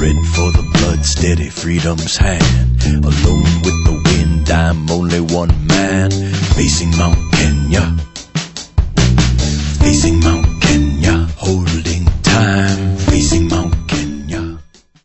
red for the blood, steady freedom's hand. Alone with the wind, I'm only one man, facing Mount Kenya.